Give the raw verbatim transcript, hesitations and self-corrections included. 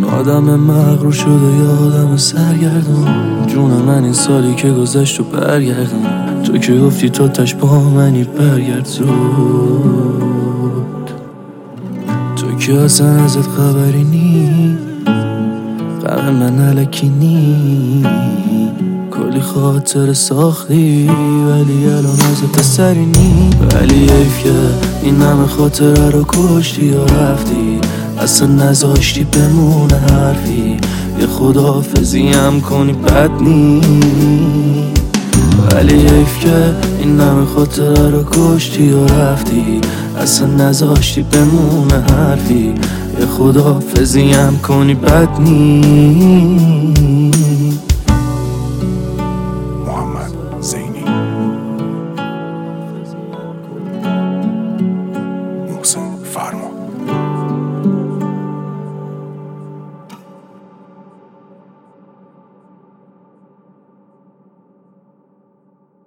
آدم مغرور شده یا آدم سرگردان. جون من این سالی که گذشت و برگردان. تو که گفتی تو تش با منی برگرد زود. تو که اصلا ازت خبری نی، غم من علکی نی. کلی خاطر ساختی ولی الان ازت سری نی. ولی حیف که این همه خاطره رو کشتی یا رفتی، اصلا نذاشتی بمونه حرفی. یه خداحافظی هم کنی بد نی. ولی حیف که این همه خاطره رو کشتی یا رفتی، اصلا نذاشتی بمونه حرفی. یه خداحافظی هم کنی بد نی.